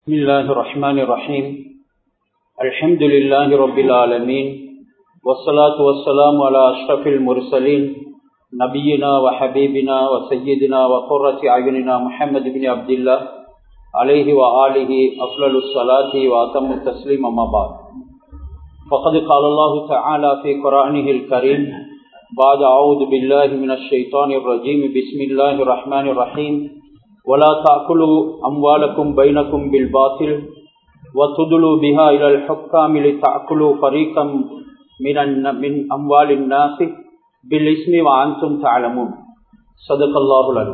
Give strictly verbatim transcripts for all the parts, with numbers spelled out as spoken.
بسم الله الرحمن الرحيم الحمد لله رب العالمين والصلاة والسلام على أشرف المرسلين نبينا وحبيبنا وسيدنا وقرة أعيننا محمد بن عبد الله عليه وآله أفضل الصلاة وأتم التسليم أما بعد فقد قال الله تعالى في قرآنه الكريم بعد أعوذ بالله من الشيطان الرجيم بسم الله الرحمن الرحيم ولا تأكلوا أموالكم بينكم بالباطل وتدلوا بها إلى الحكام لتأكلوا فريقا من من أموال الناس بالإثم وأنتم تعلمون صدق الله العظيم.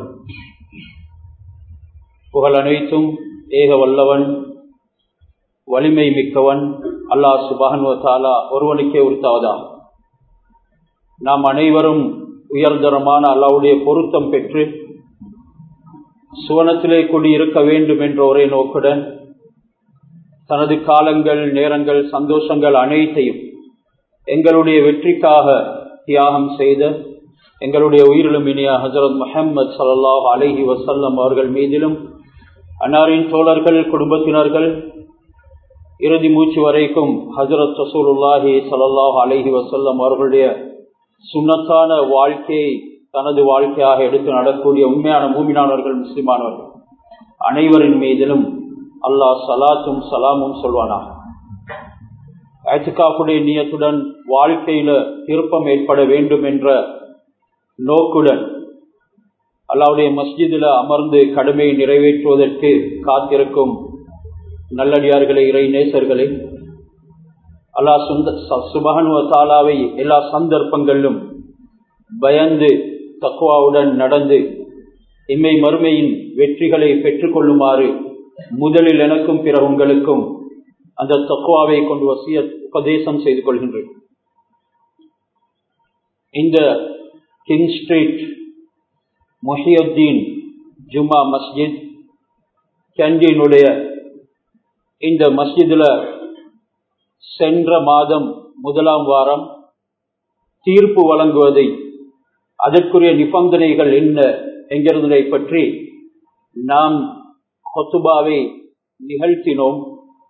புகழ் அனைத்தும் ஏக வல்லவன் வலிமை மிக்கவன் அல்லாஹ் சுப்ஹானஹு வ தஆலா ஒருவனுக்கே உரித்தாவதாம். நாம் அனைவரும் உயர்தரமான அல்லாஹ்வுடைய பொருத்தம் பெற்று சுவனத்திலே கூடியிருக்க வேண்டும் என்ற ஒரே நோக்குடன் தனது காலங்கள், நேரங்கள், சந்தோஷங்கள் அனைத்தையும் எங்களுடைய வெற்றிக்காக தியாகம் செய்த எங்களுடைய உயிரிலும் இனிய ஹஜ்ரத் முஹம்மது ஸல்லல்லாஹு அலைஹி வஸல்லம் அவர்கள் மீதிலும், அன்னாரின் தோழர்கள், குடும்பத்தினர்கள், இறுதி மூச்சு வரைக்கும் ஹஜ்ரத் ரசூலுல்லாஹி ஸல்லல்லாஹு அலைஹி வஸல்லம் அவர்களுடைய சுன்னத்தான வாழ்க்கையை தனது வாழ்க்கையாக எடுத்து நடக்கூடிய உண்மையான மூமினானவர்கள், முஸ்லிமானவர்கள் அனைவரின் மீதிலும் அல்லாஹ் ஸலாத்தும் ஸலாமும் சொல்வானாக. இஅ்திகாஃபுடைய நியத்துடன் வாழ்க்கையில திருப்பம் ஏற்பட வேண்டும் என்ற நோக்குடன் அல்லாஹ்வுடைய மஸ்ஜிதில் அமர்ந்து கடமையை நிறைவேற்றுவதற்கு காத்திருக்கும் நல்லடியார்களே, இறை நேசர்களே, அல்லாஹ் சுப்ஹானஹு வ தஆலாவை எல்லா சந்தர்ப்பங்களிலும் பயந்து தக்வாவுடன் நடந்து இம்மை மறுமையின் வெற்றிகளை பெற்றுக் கொள்ளுமாறு முதலில் எனக்கும் பிற உங்களுக்கும் அந்த தக்வாவை கொண்டு வசியத் உபதேசம் செய்து கொள்கின்றேன். இந்த கிங் ஸ்ட்ரீட் முஹியுத்தீன் ஜும்மா மஸ்ஜித் கேண்டீனுடைய இந்த மஸ்ஜிதில் சென்ற மாதம் முதலாம் வாரம் தீர்ப்பு வழங்குவதை, அதற்குரிய நிபந்தனைகள் என்ன என்கிறதை பற்றி நாம் ஹுத்பாவை நிகழ்த்தினோம்.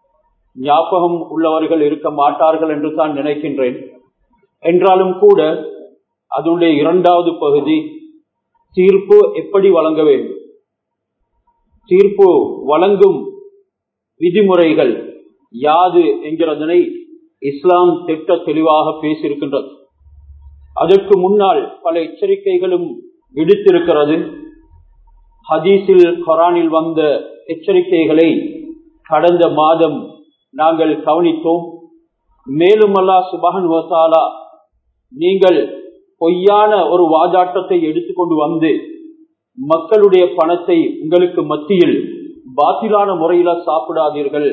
ஞாபகம் உள்ளவர்கள் இருக்க மாட்டார்கள் என்று தான் நினைக்கின்றேன். என்றாலும் கூட அதனுடைய இரண்டாவது பகுதி, தீர்ப்பு எப்படி வழங்க வேண்டும், தீர்ப்பு வழங்கும் விதிமுறைகள் யாது என்கிறதனை இஸ்லாம் திட்ட தெளிவாக பேசியிருக்கின்றது. அதற்கு முன்னால் பல எச்சரிக்கைகளும் விடுத்திருக்கிறது. ஹதீஸில், குர்ஆனில் வந்த எச்சரிக்கைகளை கடந்த மாதம் நாங்கள் கவனித்தோம். மேலும் அல்லாஹ் சுப்ஹானஹு வ தஆலா, நீங்கள் பொய்யான ஒரு வாதாட்டத்தை எடுத்துக்கொண்டு வந்து மக்களுடைய பணத்தை உங்களுக்கு மத்தியில் பாத்திலான முறையில சாப்பிடாதீர்கள்,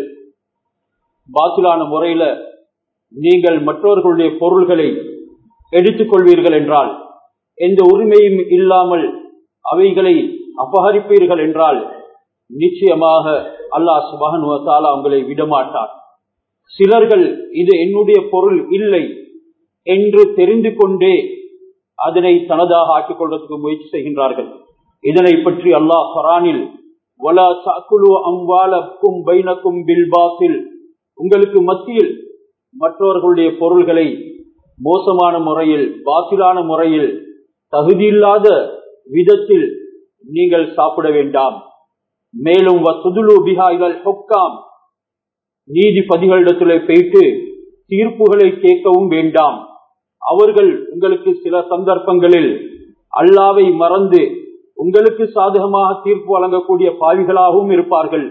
பாத்திலான முறையில நீங்கள் மற்றவர்களுடைய பொருள்களை எடுத்துக்கொள்வீர்கள் என்றால், எந்த உரிமையும் இல்லாமல் அவைகளை அபகரிப்பீர்கள் என்றால் நிச்சயமாக அல்லாஹ் சுப்ஹானஹு வ தஆலா உங்களை விடமாட்டார். சிலர்கள் இது என்னுடைய பொருள் இல்லை என்று தெரிந்து கொண்டே அதனை தனதாக ஆக்கிக் கொள்வதற்கு முயற்சி செய்கின்றார்கள். இதனை பற்றி அல்லாஹ் குர்ஆனில் வலா தஅகுலு அம்வாலக்கும் பைனக்கும் பில் பாத்தில், உங்களுக்கு மத்தியில் மற்றவர்களுடைய பொருள்களை மோசமான முறையில், பாத்திலான முறையில், தகுதியில்லாத விதத்தில் நீங்கள் சாப்பிட வேண்டாம். மேலும் வதுலு பிஹா இலல் ஹுக்காம், நீதிபதிகளிடத்திலே போயிட்டு தீர்ப்புகளை கேட்கவும் வேண்டாம். அவர்கள் உங்களுக்கு சில சந்தர்ப்பங்களில் அல்லாஹ்வை மறந்து உங்களுக்கு சாதகமாக தீர்ப்பு வழங்கக்கூடிய பாவிகளாகவும் இருப்பார்கள்.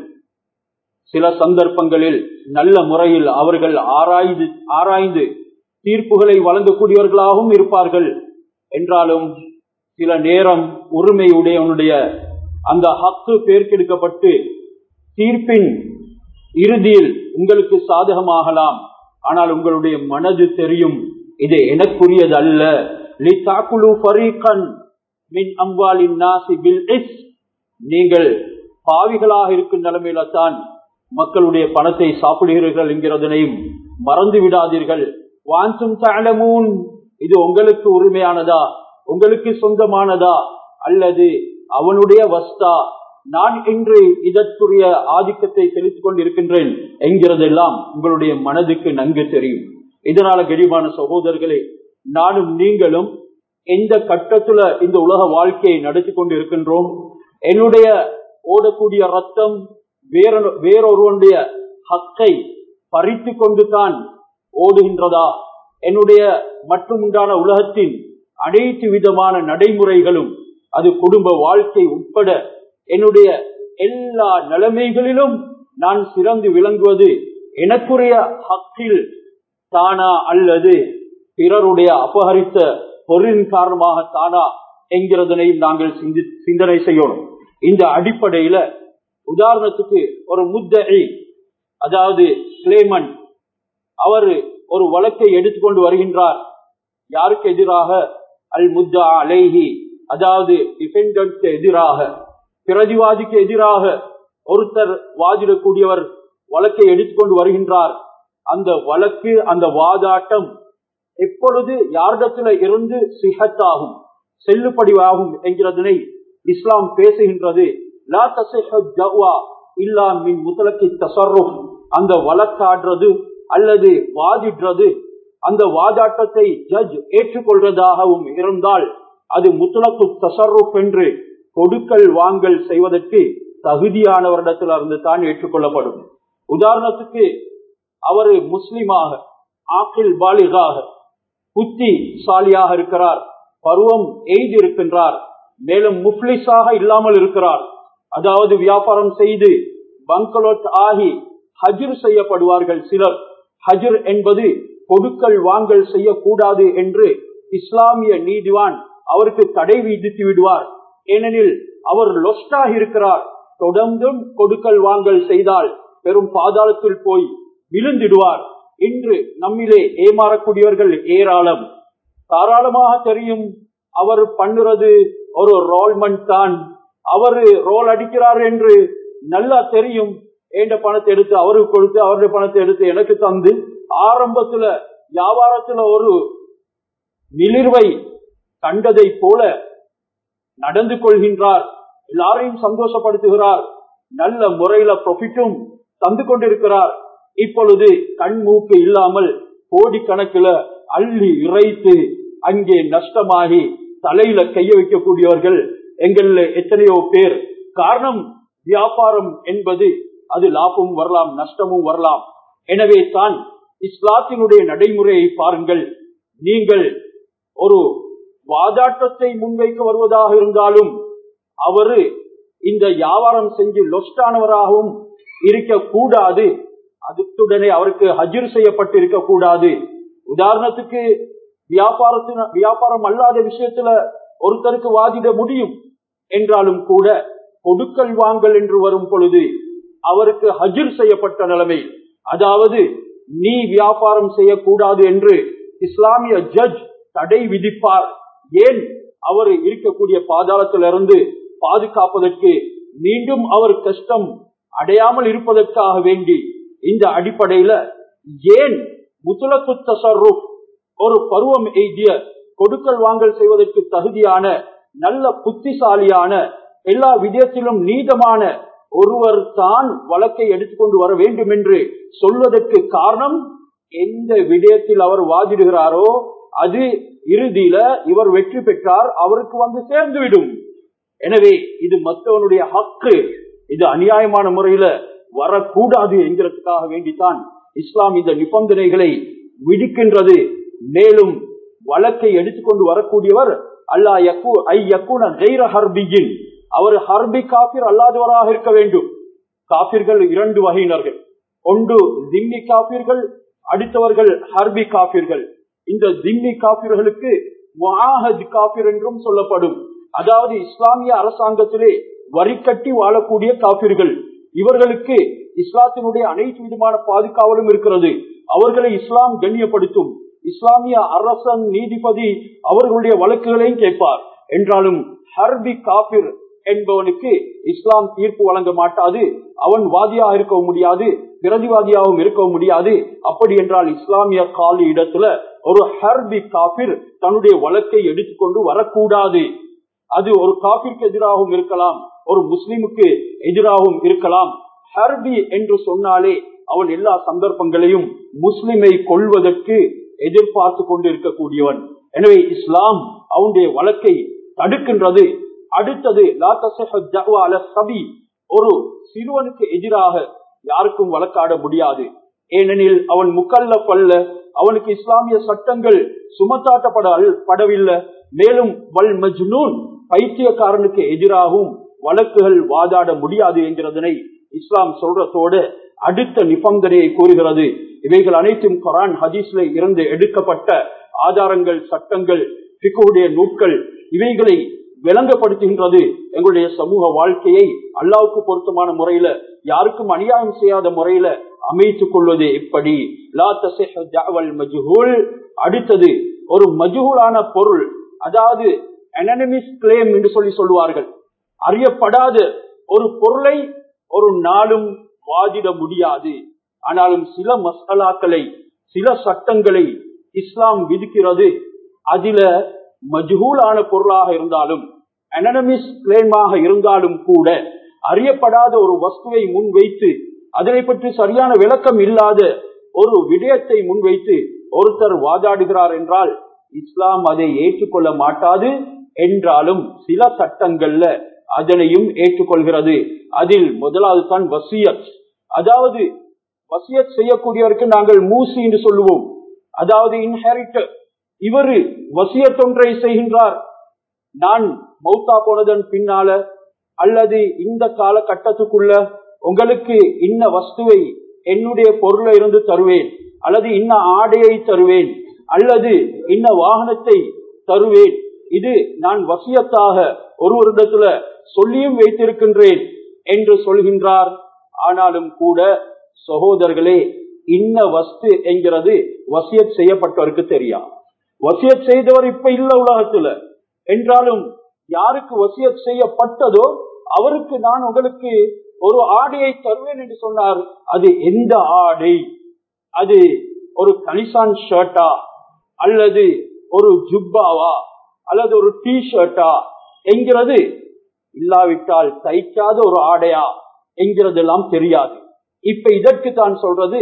சில சந்தர்ப்பங்களில் நல்ல முறையில் அவர்கள் ஆராய்ந்து ஆராய்ந்து தீர்ப்புகளை வழங்கக்கூடியவர்களாகவும் இருப்பார்கள். என்றாலும் சில நேரம் உரிமையுடையவனுடைய அந்த ஹக்கு பேர்க்கெடுக்கப்பட்டு தீர்ப்பின் இறுதியில் உங்களுக்கு சாதகமாகலாம். ஆனால் உங்களுடைய மனது தெரியும், இது எனக்குரியது அல்ல. லிதாகுலு ஃபரீகன் மின் அம்வாலின் நாஸி பில் இஸ், நீங்கள் பாவிகளாக இருக்கும் நிலைமையில தான் மக்களுடைய பணத்தை சாப்பிடுகிறீர்கள் என்கிறதனையும் மறந்து விடாதீர்கள். வான்தும் தஅலமூன், இது உங்களுக்கு உரிமையானதா, உங்களுக்கு சொந்தமானதா, அல்லது அவனுடைய வஸ்தா, நான் இன்று இதற்குரிய ஆதிக்கத்தை செலுத்திக் கொண்டிருக்கின்றேன் என்கிறதெல்லாம் உங்களுடைய மனதுக்கு நன்கு தெரியும். இதனால கரிமான சகோதரர்களே, நானும் நீங்களும் எந்த கட்டத்துல இந்த உலக வாழ்க்கையை நடத்தி கொண்டு இருக்கின்றோம்? என்னுடைய ஓடக்கூடிய ரத்தம் வேற வேறொருவனுடைய ஹக்கை பறித்து கொண்டு தான் ஓடுகின்றதா? என்னுடைய மற்றும் உண்டான உலகத்தின் அனைத்து விதமான நடைமுறைகளும், அது குடும்ப வாழ்க்கை உட்பட என்னுடைய எல்லா நிலைமைகளிலும் நான் சிறந்து விளங்குவது எனக்குரிய ஹக்கில் தானா அல்லது பிறருடைய அபகரித்த பொருளின் காரணமாக தானா என்கிறதனையும் நாங்கள் சிந்தனை செய்யணும். இந்த அடிப்படையில உதாரணத்துக்கு ஒரு முத்தஇ, அதாவது கிளைமன், அவர் ஒரு வழக்கை எடுத்துக்கொண்டு வருகின்றார். யாருக்கு எதிராக? அல் முத்தா அலைஹி, அதாவது டிஃபெண்டன்ட்க்கு எதிராக, பிரதிவாதிக்கு எதிராக ஒருத்தர் வாதிடக்கூடியவர் வழக்கை எடுத்துக்கொண்டு வருகின்றார். அந்த வழக்கு, அந்த வாதாட்டம் எப்பொழுது யாரிடத்துல இருந்து சிஹத்தாகும், செல்லுபடியாகும் என்கிறதனை இஸ்லாம் பேசுகின்றது. லா தஸிஹு தஅவா இல்லா மின் முத்லகி தஸர்ருஃப். அந்த வழக்காடுறது அல்லது வாதிடுறது, அந்த வாதாட்டத்தை ஜட்ஜ் ஏற்றுக்கொள்வதாகவும் இருந்தால் அது முத்லகு தஸர்ருஃப் என்று கொடுக்கல் வாங்கல் செய்வதற்கு தகுதியானவரிடத்திலிருந்து தான் ஏற்றுக்கொள்ளப்படும். உதாரணத்துக்கு, அவர் முஸ்லிமாக, ஆக்கில் பாலிகாக, புத்திசாலியாக இருக்கிறார், பருவம் எய்து இருக்கின்றார், மேலும் முஃப்லிஸாக இல்லாமல் இருக்கிறார். அதாவது வியாபாரம் செய்து பங்கலோட் ஆகி ஹஜ்ர் செய்யப்படுவார்கள் சிலர். ஹஜ்ர் என்பது கொடுக்கல் வாங்கல் செய்யக்கூடாது என்று இஸ்லாமிய நீதிவான் அவருக்கு தடை விதித்து விடுவார். ஏனெனில் அவர் லொஸ்டாக இருக்கிறார். தொடர்ந்தும் கொடுக்கல் வாங்கல் செய்தால் பெரும் பாதாளத்தில் போய் விழுந்திடுவார். இன்று நம்மிலே ஏமாறக்கூடியவர்கள் ஏராளம். தாராளமாக தெரியும் அவர் பண்ணுறது ஒரு ரோல்மெண்ட் தான், அவரு ரோல் அடிக்கிறார் என்று நல்லா தெரியும். ஏண்ட பணத்தை எடுத்து அவருக்கு கொடுத்து, அவருடைய பணத்தை எடுத்து எனக்கு தந்து, ஆரம்பத்துல வியாபாரத்துல ஒரு மிளிர்வை கண்டதை போல நடந்து கொள்கின்றார். எல்லாரையும் சந்தோஷப்படுத்துகிறார். நல்ல முறையில ப்ராஃபிட்டும் தந்து கொண்டிருக்கிறார். இப்பொழுது கண் மூக்கு இல்லாமல் கோடிக்கணக்கில் அள்ளி இறைத்து அங்கே நஷ்டமாகி தலையில கைய வைக்கக்கூடியவர்கள் எங்கள்ல எத்தனையோ பேர். காரணம், வியாபாரம் என்பது அது லாபமும் வரலாம், நஷ்டமும் வரலாம். எனவே தான் இஸ்லாத்தினுடைய நடைமுறையை பாருங்கள். நீங்கள் ஒரு வாதாட்டத்தை முன்வைக்க வருவதாக இருந்தாலும் அவரு இந்த வியாபாரம் செஞ்சு லொஸ்டானவராகவும் இருக்கக்கூடாது, அதுக்குடனே அவருக்கு ஹஜ்ர் செய்யப்பட்டு இருக்கக்கூடாது. உதாரணத்துக்கு, வியாபாரத்தின வியாபாரம் அல்லாத விஷயத்துல ஒருத்தருக்கு வாதிட முடியும் என்றாலும் கூட கொடுக்கல் வாங்கல் என்று வரும் பொழுது அவருக்கு ஹஜ்ர் செய்யப்பட்ட நிலைமை, அதாவது நீ வியாபாரம் செய்யக்கூடாது என்று இஸ்லாமிய ஜட்ஜ் தடை விதிப்பார். ஏன்? அவர் இருக்கக்கூடிய பாதாளத்திலிருந்து பாதுகாப்பதற்கு, மீண்டும் அவர் கஷ்டம் அடையாமல் இருப்பதற்காக வேண்டி. இந்த அடிப்படையில ஏன் முத்லகு தஸர்ருஃப், ஒரு பருவம் எய்திய கொடுக்கல் வாங்கல் செய்வதற்கு தகுதியான நல்ல புத்திசாலியான எல்லா விதத்திலும் நீதமான ஒருவர் தான் வழக்கை எடுத்துக்கொண்டு வர வேண்டும் என்று சொல்வதற்கு காரணம், எந்த விடயத்தில் அவர் வாதிடுகிறாரோ அது இறுதியில இவர் வெற்றி பெற்றார், அவருக்கு வந்து சேர்ந்துவிடும். எனவே இது மற்றவனுடைய ஹக்கு, இது அநியாயமான முறையில வரக்கூடாது என்கிறதுக்காக வேண்டித்தான் இஸ்லாம் இந்த நிபந்தனைகளை விதிக்கின்றது. மேலும் வழக்கை எடுத்துக்கொண்டு வரக்கூடியவர் அல்லா யக்கு ஐ யக்குன கைர ஹர்பியின், அவர் ஹர்பி காபிர் அல்லாதவராக இருக்க வேண்டும். காபிர்கள் இரண்டு வகையினர்கள், ஒன்று திம்மி காபிர்கள், அடுத்தவர்கள் ஹர்பி காபிர்கள். இந்த திம்மி காபிர்களுக்கு முஆஹத் காபிர் என்றும் சொல்லப்படும். அதாவது இஸ்லாமிய அரசாங்கத்திலே வரி கட்டி வாழக்கூடிய காபிர்கள். இவர்களுக்கு இஸ்லாத்தினுடைய அனைத்து விதமான பாதுகாவலும் இருக்கிறது. அவர்களை இஸ்லாம் கண்ணியப்படுத்தும். இஸ்லாமிய அரசன், நீதிபதி அவர்களுடைய வழக்குகளையும் கேட்பார். என்றாலும் ஹர்பி காபிர் என்பவனுக்கு இஸ்லாம் தீர்ப்பு வழங்க மாட்டாது. அவன் வாதியாக இருக்க முடியாது, பிரதிவாதியாகவும் இருக்க முடியாது. அப்படி என்றால் இஸ்லாமிய காலி இடத்துல ஒரு ஹர்பி காபிர் தன்னுடைய வழக்கை எடுத்துக்கொண்டு வரக்கூடாது. அது ஒரு காபிற்கு எதிராகவும் இருக்கலாம், ஒரு முஸ்லிமுக்கு எதிராகவும் இருக்கலாம். ஹர்பி என்று சொன்னாலே அவன் எல்லா சந்தர்ப்பங்களையும் முஸ்லிமை கொல்வதற்கு எதிர்பார்த்து கொண்டு இருக்கக்கூடியவன். எனவே இஸ்லாம் அவனுடைய வழக்கை தடுக்கின்றது. அடுத்தது லா தஸஹு தஅவா அலா ஸபி, ஒரு சிறுவனுக்கு எதிராக யாருக்கும் வழக்காட முடியாது. ஏனெனில் அவன் முக்கல்லஃப் அல்ல, அவனுக்கு இஸ்லாமிய சட்டங்கள் சுமத்தாட்டப்படவில்லை. மேலும் வல் மஜ்னூன், பைத்தியக்காரனுக்கு எதிராகவும் வழக்குகள் வாதாட முடியாது என்கிறதனை இஸ்லாம் சொல்றதோடு அடுத்த நிபந்தனையை கூறுகிறது. இவைகள் அனைத்தும் குர்ஆன் ஹதீஸ்ல இருந்து எடுக்கப்பட்ட ஆதாரங்கள், சட்டங்கள், ஃபிக்ஹுடைய நூல்கள். இவைகளை விளங்கப்படுத்துகின்றது. எங்களுடைய சமூக வாழ்க்கையை அல்லாஹ்வுக்கு பொருத்தமான முறையில, யாருக்கும் அநியாயம் செய்யாத முறையில அமைத்துக் கொள்வது எப்படி? லா தஸஹு தஅவல் மஜ்ஹூல். அடுத்தது ஒரு மஜ்ஹூலான பொருள், அதாவது அனானிமஸ் கிளைம் என்று சொல்லி சொல்லுவார்கள். அறியப்படாத ஒரு பொருளை ஒரு நாளும் வாதிட முடியாது. ஆனாலும் சில மஸ்அலாக்களை, சில சட்டங்களை இஸ்லாம் விதிக்கிறது. அதில மஜ்ஹூலான பொருளாக இருந்தாலும், அனானிமஸ் கிளைமாக இருந்தாலும் கூட, அறியப்படாத ஒரு வஸ்துவை முன்வைத்து அதனை பற்றி சரியான விளக்கம் இல்லாத ஒரு விடயத்தை முன்வைத்து ஒருத்தர் வாதாடுகிறார் என்றால் இஸ்லாம் அதை ஏற்றுக்கொள்ள மாட்டாது. என்றாலும் சில சட்டங்கள்ல அதனையும் ஏற்றுக்கொள்கிறது. அதில் முதலாவது தான் வசியத். அதாவது வசியத் செய்யக்கூடியவருக்கு நாங்கள் மூசி என்று சொல்லுவோம், அதாவது இன்ஹெரிட்டர். இவரு வசியத்தொன்றை செய்கின்றார், நான் மௌத்தா போனதன் பின்னால அல்லது இந்த காலகட்டத்துக்குள்ள உங்களுக்கு இன்ன வஸ்துவை என்னுடைய பொருளை இருந்து தருவேன், அல்லது இன்ன ஆடையை தருவேன், அல்லது இன்ன வாகனத்தை தருவேன். இது நான் வசியத்தாக ஒருவரிடத்துல சொல்லியும் வைத்திருக்கின்றேன் என்று சொல்கின்றார். ஆனாலும் கூட சகோதரர்களே, இன்ன வஸ்து என்கிறது வசியத் செய்யப்பட்டவருக்கு தெரியும். வசியத் செய்தவர் இப்ப இல்ல உலகத்துல. என்றாலும் யாருக்கு வசியத் செய்யப்பட்டதோ அவருக்கு நான் உங்களுக்கு ஒரு ஆடையை தருவேன் என்று சொன்னார். அது எந்த ஆடை? அது ஒரு கலிசான் ஷர்ட்டா, அல்லது ஒரு ஜுப்பாவா, அல்லது ஒரு டி ஷர்ட்டா என்கிறது, இல்லாவிட்டால் தைக்காத ஒரு ஆடையா என்கிறதெல்லாம் தெரியாது. இப்ப இதற்கு தான் சொல்றது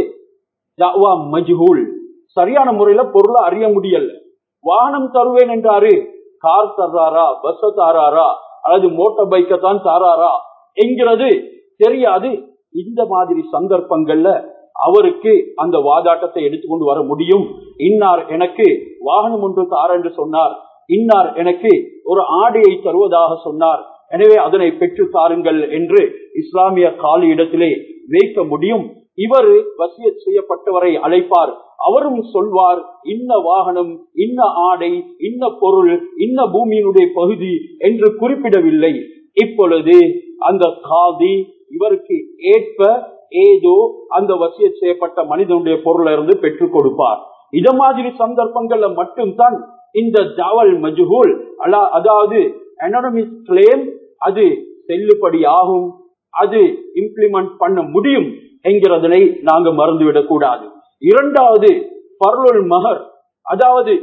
தஅவா மஜ்ஹூல். சரியான முறையில பொருளை அறிய முடியல. வாகனம் தருவேன் என்றாரு, கார் தர்றாரா, பஸ் தாராரா, அல்லது மோட்டார் பைக்கை தான் தாராரா என்கிறது தெரியாது. இந்த மாதிரி சந்தர்ப்பங்கள்ல அவருக்கு அந்த வாதாட்டத்தை எடுத்துக்கொண்டு வர முடியும். இன்னார் எனக்கு வாகனம் ஒன்று தார என்று சொன்னார், இன்னார் எனக்கு ஒரு ஆடையை தருவதாக சொன்னார், எனவே அதனை பெற்று தாருங்கள் என்று இஸ்லாமிய காலி இடத்திலே வைக்க முடியும். இவர் வசியத் செய்யப்பட்டவரை அழைப்பார், அவரும் சொல்வார் இன்ன வாகனம், இன்ன ஆடை, இன்ன பொருள், இன்ன பூமியினுடைய பகுதி என்று குறிப்பிடவில்லை. இப்பொழுது அந்த காதி இவருக்கு ஏற்ப ஏதோ அந்த வசியத் செய்யப்பட்ட மனிதனுடைய பொருளை இருந்து பெற்றுக் கொடுப்பார். இத மாதிரி சந்தர்ப்பங்கள்ல மட்டும்தான் இந்த தஅவல் மஜ்ஹூல், அதாவது அனானிமஸ் கிளைம், அது செல்லுபடி ஆகும், அது இம்ப்ளிமெண்ட் பண்ண முடியும் என்கிறதனை நாங்க மறந்துவிடக் கூடாது. இரண்டாவது பர்லுல் மஹர், அதாவது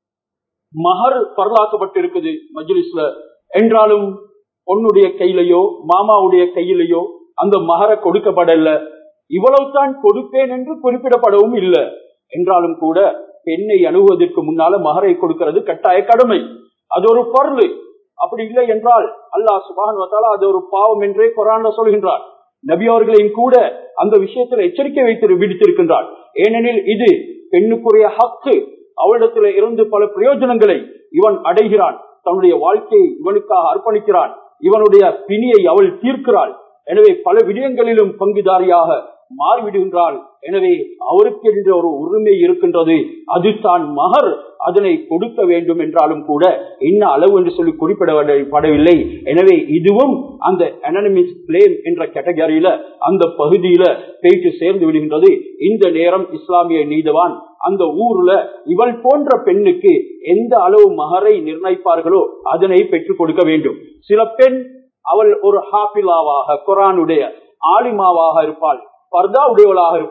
மஹர் பரலாக்கப்பட்டிருக்குது மஜ்லிஸ்ல. என்றாலும் பொண்ணுடைய கையிலையோ மாமாவுடைய கையிலையோ அந்த மஹர கொடுக்கப்படல. இவ்வளவுதான் கொடுப்பேன் என்று குறிப்பிடப்படவும் இல்லை. என்றாலும் கூட பெண்ணை அணுகுவதற்கு முன்னால மஹரை கொடுக்கிறது கட்டாய கடமை. அது ஒரு பர்லு. அப்படி இல்லை என்றால் அல்லாஹ் சுப்ஹானஹு வ தஆலா அது ஒரு பாவம் என்றே குர்ஆன்ல சொல்கின்றார். நபி அவர்களையும் கூட அந்த விஷயத்தில் எச்சரிக்கை வைத்து விடுத்திருக்கின்றார். ஏனெனில் இது பெண்ணுக்குரிய ஹக்கு. அவளிடத்தில் இருந்து பல பிரயோஜனங்களை இவன் அடைகிறான், தன்னுடைய வாழ்க்கையை இவனுக்காக அர்ப்பணிக்கிறான், இவனுடைய பிணியை அவள் தீர்க்கிறாள். எனவே பல விடயங்களிலும் பங்குதாரியாக மாறிவிடுகின்றாள். எனவே அவருக்கு என்ற ஒரு உரிமை இருக்கின்றது, அது தான் மஹர். அதனை கொடுக்க வேண்டும் என்றாலும் கூட என்ன அளவு என்று சொல்லி குறிப்பிடப்படவில்லை. எனவே இதுவும் அந்த அனானிமஸ் கிளைம் என்ற கேட்டகரியில அந்த பகுதியில போயிட்டு சேர்ந்து விடுகின்றது. இந்த நேரம் இஸ்லாமிய நீதவான் அந்த ஊர்ல இவள் போன்ற பெண்ணுக்கு எந்த அளவு மஹரை நிர்ணயிப்பார்களோ அதனை பெற்றுக் கொடுக்க வேண்டும். சில பெண் அவள் ஒரு ஹாஃபிலாவாக, குர்ஆனுடைய ஆலிமாவாக இருப்பாள், பர்தா உடையவளாக இருப்பாள்,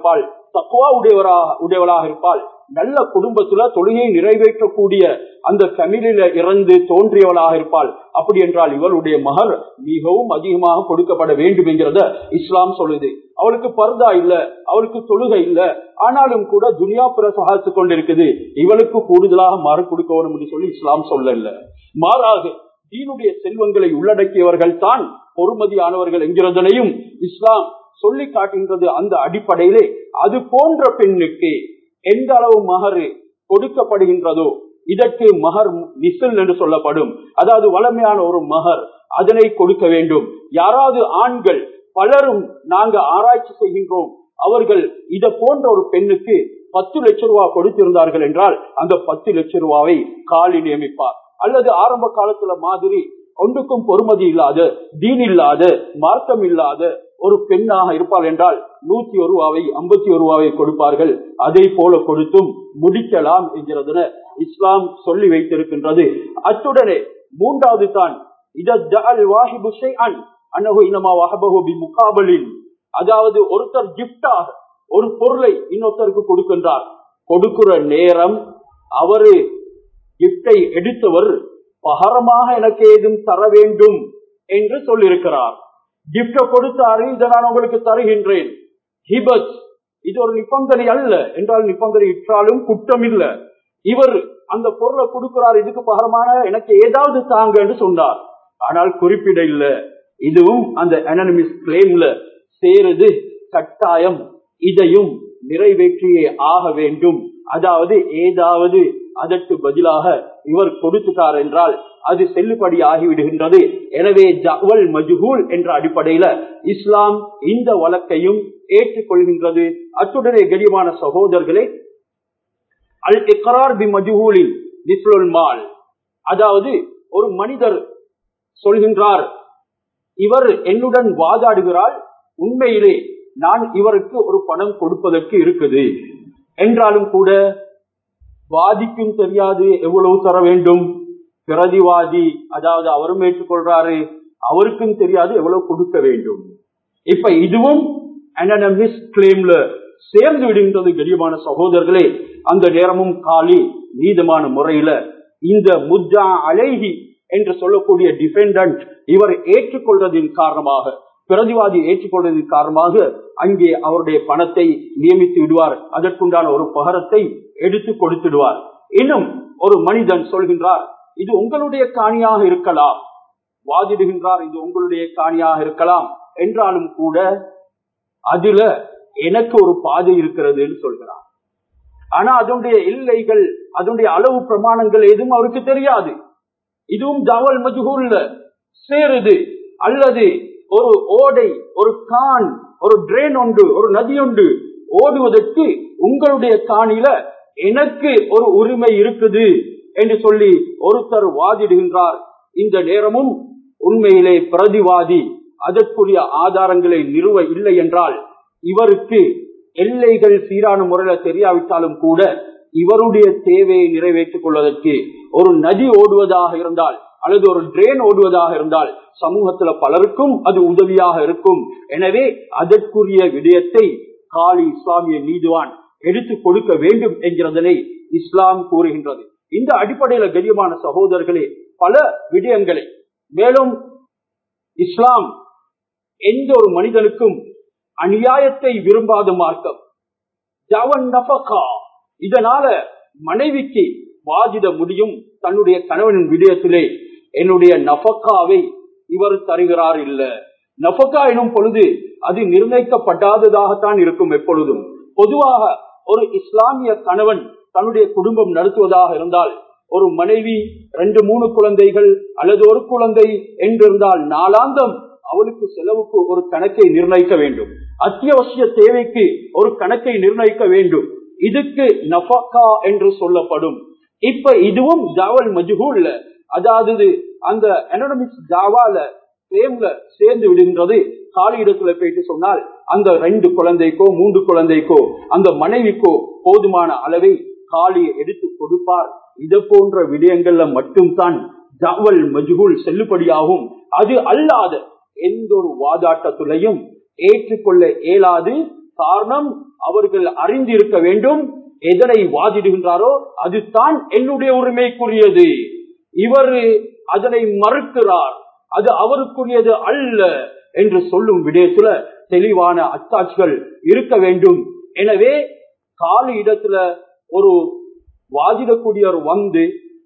தக்வா உடையவராக உடையவளாக இருப்பாள், நல்ல குடும்பத்துல தொழுகையை நிறைவேற்றக்கூடிய அந்த ஃபேமிலியில இறந்து தோன்றியவளாக இருப்பாள். அப்படி என்றால் இவளுடைய மகர் மிகவும் அதிகமாக கொடுக்கப்பட வேண்டும் என்கிறத இஸ்லாம் சொல்லுது. அவளுக்கு பர்தா இல்ல, அவளுக்கு தொழுகை இல்ல, ஆனாலும் கூட துனியா பிரசகாத்து கொண்டிருக்குது, இவளுக்கு கூடுதலாக மறு கொடுக்கணும் என்று சொல்லி இஸ்லாம் சொல்லல. மாறாக தீனுடைய செல்வங்களை உள்ளடக்கியவர்கள் தான் பொறுமதியானவர்கள் என்கிறதனையும் இஸ்லாம் சொல்லி காட்டுகின்றது. அந்த அடிப்படையிலே அது போன்ற பெண்ணுக்கு எந்த அளவு மகர் கொடுக்கப்படுகின்றதோ இதற்கு மகர் மிஸ்ல் என்று சொல்லப்படும். அதாவது வளமையான ஒரு மகர், அதனை கொடுக்க வேண்டும். யாராவது ஆண்கள் பலரும் நாங்க ஆராய்ச்சி செய்கின்றோம், அவர்கள் இத போன்ற ஒரு பெண்ணுக்கு பத்து லட்சம் ரூபாய் கொடுத்திருந்தார்கள் என்றால் அந்த பத்து லட்சம் ரூபாவை காலி நியமிப்பார். அல்லது ஆரம்ப காலத்துல மாதிரி ஒன்றுக்கும் பொறுமதி இல்லாத, தீன் இல்லாத, மார்க்கம் இல்லாத ஒரு பெண்ணாக இருப்பாள் என்றால் நூத்தி ஒரு ரூபாவை ஐம்பத்தி ஒரு ரூபாவை கொடுப்பார்கள். அதை போல கொடுத்தும் முடிக்கலாம் என்கிறதுன இஸ்லாம் சொல்லி வைத்திருக்கின்றது. அத்துடனே மூன்றாவது தான் அதாவது ஒருத்தர் கிஃப்டாக ஒரு பொருளை இன்னொருத்தருக்கு கொடுக்கின்றார். கொடுக்கிற நேரம் அவரு கிஃப்டை எடுத்தவர் பகரமாக எனக்கு ஏதும் தர வேண்டும் என்று சொல்லியிருக்கிறார். கிஃப்ட கொடுத்தாரு, இதை நான் உங்களுக்கு தருகின்றேன். ஹிபத் இது ஒரு நிபந்தனை அல்ல என்றால் நிபந்தனை இட்டாலும் குற்றம் இல்ல. இவர் அந்த பொருளை கொடுக்கிறார், இதுக்கு பகரமான எனக்கு ஏதாவது தாங்க என்று சொன்னார், ஆனால் குறிப்பிட இல்ல. இதுவும் அந்த அனானிமஸ் கிளைம்ல சேருது. கட்டாயம் இதையும் நிறைவேற்றியே ஆக வேண்டும். அதாவது ஏதாவது அதற்கு பதிலாக இவர் கொடுத்துட்டார் என்றால் அது செல்லுபடி ஆகிவிடுகின்றது. எனவே ஜஅவல் மஜ்ஹூல் என்ற அடிப்படையில இஸ்லாம் இந்த வழக்கையும் ஏற்றுக்கொள்கின்றது. அத்துடனே கனியமான சகோதரர்களே, அல் இக்ரார் பி மஜ்ஹூலின் மிஸ்லுல் மால், அதாவது ஒரு மனிதர் சொல்கின்றார், இவர் என்னுடன் வாதாடுகிறார், உண்மையிலே நான் இவருக்கு ஒரு பணம் கொடுப்பதற்கு இருக்குது என்றாலும் கூட வாதிக்கும் தெரியாது எவ்வளவு தர வேண்டும். பிரதிவாதி அதாவது அவரும் ஏற்றுக்கொள்றாரு, அவருக்கும் தெரியாது எவ்வளவு கொடுக்க வேண்டும். இப்ப இதுவும் அனானிமஸ் கிளைம்ல சேர்ந்து விடுகின்றது. கனியமான சகோதரர்களே, அந்த நேரமும் காலி நீதமான முறையில இந்த முஜா அலைஹி என்று சொல்லக்கூடிய டிஃபெண்டன்ட் இவர் ஏற்றுக்கொள்றதின் காரணமாக, பிரதிவாதி ஏற்றுக்கொள்வதன் காரணமாக அங்கே அவருடைய பணத்தை நியமித்து விடுவார். அதற்குண்டான ஒரு பகரத்தை எடுத்து கொடுத்துடுவார். இன்னும் ஒரு மனிதன் சொல்கின்றார், இது உங்களுடைய காணியாக இருக்கலாம், வாதிடுகின்றார், இது உங்களுடைய காணியாக இருக்கலாம் என்றாலும் கூட அதுல எனக்கு ஒரு பாதை இருக்கிறது என்று சொல்கிறார். ஆனா அதனுடைய எல்லைகள், அதனுடைய அளவு பிரமாணங்கள் எதுவும் அவருக்கு தெரியாது. இதுவும் ஜஅவல் மஜ்ஹூல்ல சேருது. அல்லது ஒரு ஓடை, ஒரு கான், ஒரு ட்ரெயின் ஒன்று, ஒரு நதி ஒன்று ஓடுவதற்கு உங்களுடைய காணில எனக்கு ஒரு உரிமை இருக்குது என்று சொல்லி ஒருத்தர் வாதிடுகின்றார். இந்த நேரமும் உண்மையிலே பிரதிவாதி அதற்குரிய ஆதாரங்களை நிறுவ இல்லை என்றால் இவருக்கு எல்லைகள் சீரான முறையில தெரியாவிட்டாலும் கூட இவருடைய தேவையை நிறைவேற்றிக் கொள்வதற்கு ஒரு நதி ஓடுவதாக இருந்தால் அல்லது ஒரு ட்ரெயின் ஓடுவதாக இருந்தால் சமூகத்துல பலருக்கும் அது உதவியாக இருக்கும். எனவே அதற்குரிய விடயத்தை காலி இஸ்லாமிய நீதிவான் எடுத்துக் கொடுக்க வேண்டும் என்கிறதனை இஸ்லாம் கூறுகின்றது. இந்த அடிப்படையில கண்ணியமான சகோதரர்களே, பல விடயங்களை மேலும் இஸ்லாம் எந்த ஒரு மனிதனுக்கும் அநியாயத்தை விரும்பாத மார்க்கம். ஜவன் நஃபகா, இதனால மனைவிக்கு வாதிட முடியும் தன்னுடைய கணவனின் விடயத்திலே என்னுடைய நஃபகாவை இவர் தருகிறார் இல்ல. நஃபகா எனும் பொழுது அது நிர்ணயிக்கப்படாததாகத்தான் இருக்கும். எப்பொழுதும் பொதுவாக ஒரு இஸ்லாமிய கணவன் தன்னுடைய குடும்பம் நடத்துவதாக இருந்தால் ஒரு மனைவி ரெண்டு மூணு குழந்தைகள் அல்லது ஒரு குழந்தை என்றிருந்தால் நாளாந்தம் அவளுக்கு செலவுக்கு ஒரு கணக்கை நிர்ணயிக்க வேண்டும். அத்தியாவசிய தேவைக்கு ஒரு கணக்கை நிர்ணயிக்க வேண்டும். இதுக்கு நஃபகா என்று சொல்லப்படும். இப்ப இதுவும் ஜஅவல் மஜ்ஹூல்ல, அதாவது அந்த அனானிமஸ் ஜாவால கிளைம்ல சேர்ந்து விடுகின்றது. காலி இடத்துல போயிட்டு சொன்னால் அந்த ரெண்டு குழந்தைக்கோ மூன்று குழந்தைக்கோ அந்த மனைவிக்கோ போதுமான அளவை காலியை எடுத்து கொடுப்பார். இது போன்ற விடயங்கள்ல மட்டும்தான் ஜஅவல் மஜ்ஹூல் செல்லுபடியாகும். அது அல்லாத எந்த ஒரு வாதாட்டத்திலையும் ஏற்றுக்கொள்ள இயலாது. காரணம் அவர்கள் அறிந்திருக்க வேண்டும். எதனை வாதிடுகின்றாரோ அதுதான் என்னுடைய உரிமைக்குரியது. இவர் அதனை மறுக்கிறார், அது அவருக்குரியது அல்ல என்று சொல்லும் விடயத்துல தெளிவான அத்தாட்சிகள் இருக்க வேண்டும். எனவே காலி இடத்துல ஒரு வாதிடக்கூடியவர் வந்து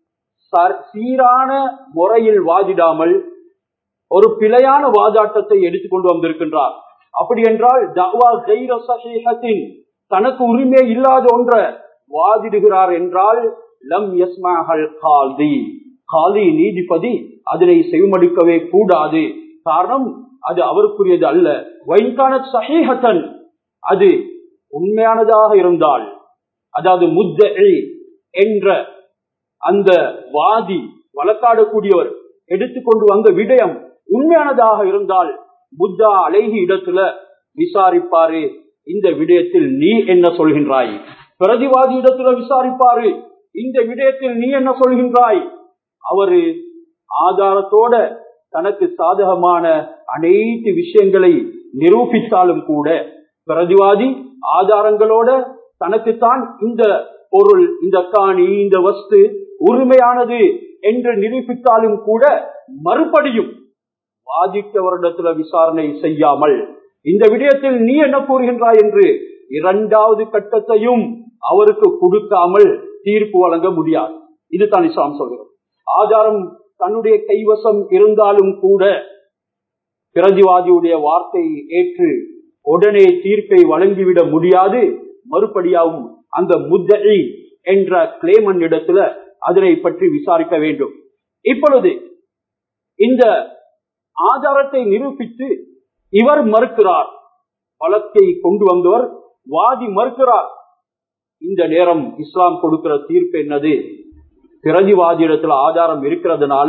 சீரான முறையில் வாதிடாமல் ஒரு பிழையான வாதாட்டத்தை எடுத்துக்கொண்டு வந்திருக்கின்றார். அப்படி என்றால் தஅவா கைர ஸஹீஹத்தின், தனக்கு உரிமை இல்லாத ஒன்ற வாதிடுகிறார் என்றால் லம் யஸ்மஹல் காதி, காலி நீதிபதி அதனை செவிமடுக்கவே கூடாது. காரணம், அது அவருக்குரியது அல்ல. வைன்கானத் ஸஹீஹத்தன், அது உண்மையானதாக இருந்தால், அதாவது முத்தஇ என்ற அந்த வாதி வழக்காடக்கூடியவர் எடுத்துக்கொண்டு வந்த விடயம் உண்மையானதாக இருந்தால் முத்தா அலைஹி இடத்துல விசாரிப்பாரு, இந்த விடயத்தில் நீ என்ன சொல்கின்றாய். பிரதிவாதி இடத்துல விசாரிப்பாரு, இந்த விடயத்தில் நீ என்ன சொல்கின்றாய். அவரு ஆதாரத்தோட தனக்கு சாதகமான அனைத்து விஷயங்களை நிரூபித்தாலும் கூட, பிரதிவாதி ஆதாரங்களோட தனக்குத்தான் இந்த பொருள், இந்த காணி, இந்த வஸ்து உரிமையானது என்று நிரூபித்தாலும் கூட மறுபடியும் வாதிட்டவரிடத்துல விசாரணை செய்யாமல் இந்த விடயத்தில் நீ என்ன கூறுகின்றாய் என்று இரண்டாவது கட்டத்தையும் அவருக்கு கொடுக்காமல் தீர்ப்பு வழங்க முடியாது. இதுதான் இஸ்லாம் சொல்கிறது. ஆதாரம் தன்னுடைய கைவசம் இருந்தாலும் கூட பிரதிவாதியுடைய வார்த்தையை ஏற்று உடனே தீர்ப்பை வழங்கிவிட முடியாது. மறுபடியாகவும் அந்த முத்தஇ என்ற கிளேமன் இடத்துல அதனை பற்றி விசாரிக்க வேண்டும். இப்பொழுது இந்த ஆதாரத்தை நிரூபித்து இவர் மறுக்கிறார், வழக்கை கொண்டு வந்தவர் வாதி மறுக்கிறார். இந்த நேரம் இஸ்லாம் கொடுக்கிற தீர்ப்பு என்னது? பிரதிவாதியிடத்தில் ஆதாரம் இருக்கிறதுனால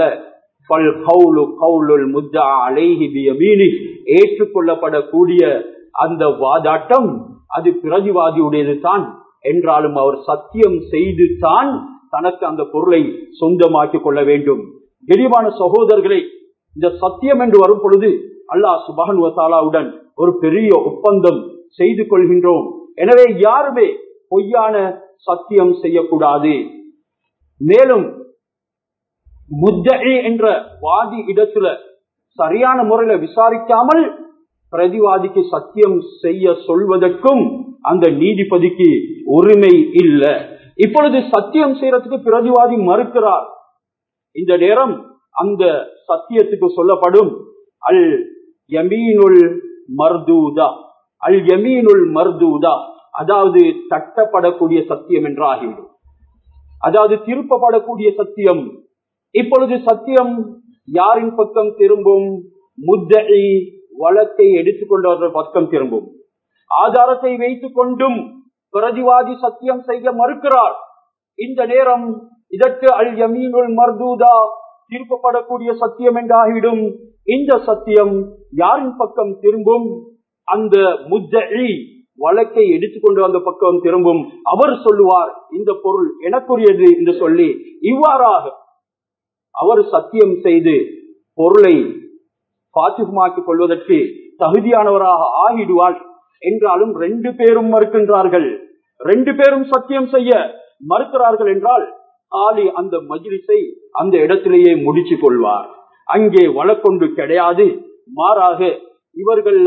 ஏற்றுக்கொள்ளப்படக்கூடிய அந்த வாதாட்டம் அது பிரதிவாதியுடையது தான் என்றாலும் அவர் சத்தியம் செய்து தான் தனக்கு அந்த பொருளை சொந்தமாக்கிக் கொள்ள வேண்டும். தெளிவான சகோதரர்களை, இந்த சத்தியம் என்று வரும் பொழுது அல்லாஹ் சுப்ஹானஹு வ தஆலாவுடன் ஒரு பெரிய ஒப்பந்தம் செய்து கொள்கின்றோம். எனவே யாருமே பொய்யான சத்தியம் செய்யக்கூடாது. மேலும் முத்தஇ என்ற வாதி இடத்துல சரியான முறையில விசாரிக்காமல் பிரதிவாதிக்கு சத்தியம் செய்ய சொல்வதற்கும் அந்த நீதிபதிக்கு உரிமை இல்லை. இப்பொழுது சத்தியம் செய்யறதுக்கு பிரதிவாதி மறுக்கிறார். இந்த நேரம் அந்த சத்தியத்துக்கு சொல்லப்படும் அல் யமீனுல் மர்தூதா, அல் யமீனுல் மர்தூதா, அதாவது தட்டப்படக்கூடிய சத்தியம் என்று ஆகிவிடும். அதாவது திருப்பப்படக்கூடிய சத்தியம். இப்பொழுது சத்தியம் யாரின் பக்கம் திரும்பும்? முத்தஇ வழக்கை எடுத்துக்கொண்டவர்கள் பக்கம் திரும்பும். ஆதாரத்தை வைத்துக் கொண்டும் பிரதிவாதி சத்தியம் செய்ய மறுக்கிறார். இந்த நேரம் இதற்கு அல் யமீனுல் மர்தூதா, திருப்பப்படக்கூடிய சத்தியம் என்றாகிவிடும். இந்த சத்தியம் யாரின் பக்கம் திரும்பும்? அந்த முத்தஇ வழக்கை எடுத்துக்கொண்டு அந்த பக்கம் திரும்பும். அவர் சொல்லுவார், இந்த பொருள் எனக்குரியது என்று சொல்லி இவ்வாறாக அவர் சத்தியம் செய்து பொருளை பாத்தியமாக்கிக் கொள்வதற்கு தகுதியானவராக ஆகிடுவார். என்றாலும் ரெண்டு பேரும் மறுக்கின்றார்கள். ரெண்டு பேரும் சத்தியம் செய்ய மறுக்கிறார்கள் என்றால் ஆலி அந்த மஜ்லிஸை அந்த இடத்திலேயே முடிச்சு கொள்வார். அங்கே வழக்கொண்டு கிடையாது. மாறாக இவர்கள்